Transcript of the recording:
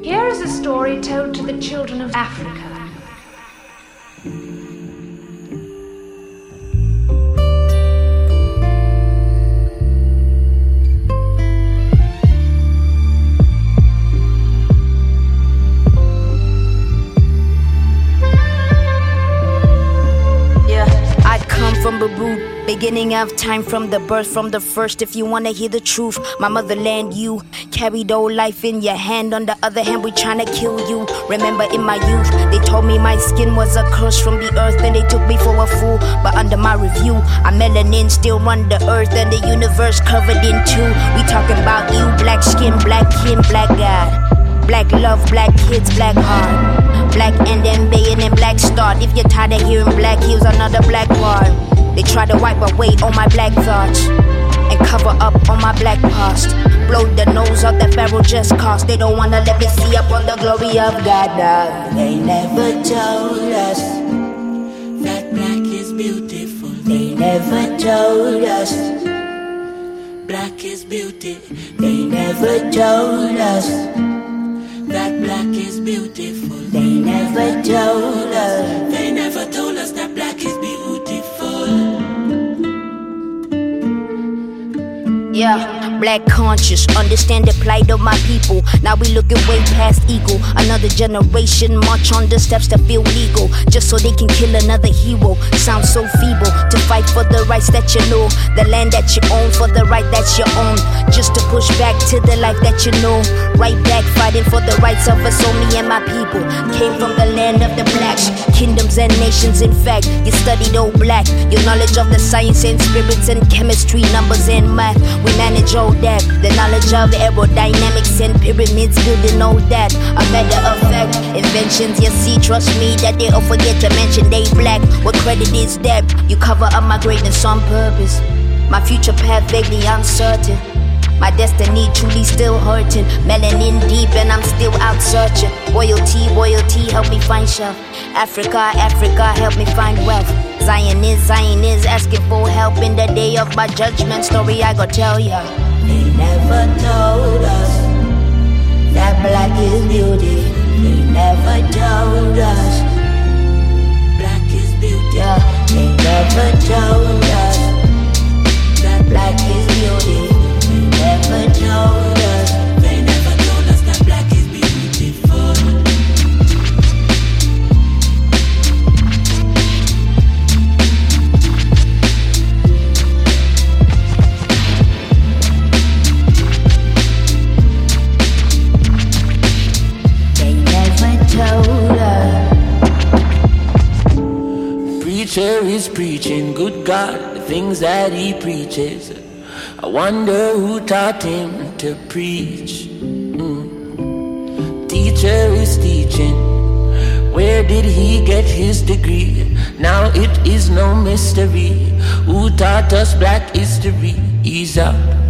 Here is a story told to the children of Africa. From the root, beginning of time, from the birth, from the first. If you wanna hear the truth, my motherland, you carried old life in your hand. On the other hand, we tryna kill you. Remember in my youth, they told me my skin was a curse from the earth, and they took me for a fool. But under my review, I'm melanin, still run the earth and the universe covered in two. We talking about you, black skin, black kin, black God, black love, black kids, black heart, black and and black start. If you're tired of hearing black, here's another black part. They try to wipe away all my black thoughts and cover up on my black past. Blow the nose of the pharaoh just cause they don't wanna let me see up on the glory of God. They never told us that black is beautiful. They never told us black is beauty. They never told us that black is beautiful. They never told us. They never told us that black is beautiful. Yeah, black conscious, understand the plight of my people. Now we looking way past ego. Another generation march on the steps that feel legal, just so they can kill another hero. Sounds so feeble to fight for the rights that you know, the land that you own, for the right that's your own. Just to push back to the life that you know. Right back fighting for the rights of us, all me and my people. Came from the land of the blacks, kingdoms and nations. In fact, you studied old black. Your knowledge of the science and spirits and chemistry, numbers and math. We manage all that. The knowledge of aerodynamics and pyramids, building all that. A matter of fact, inventions you see, trust me that they all forget to mention they black. What credit is that? You cover up my greatness on purpose. My future path vaguely uncertain. My destiny truly still hurting. Melanin deep and I'm still out searching. Royalty, help me find shelf. Africa, help me find wealth. Zion is asking for help in the day of my judgment. Story I gotta tell ya. They never told us that black is beauty. They never told us black is beauty. Yeah, they never told us that black is beauty. They never told us. They never told us that black is beautiful. Preacher is preaching, good God, the things that he preaches. I wonder who taught him to preach. Teacher is teaching, where did he get his degree? Now it is no mystery, who taught us black history? He's up.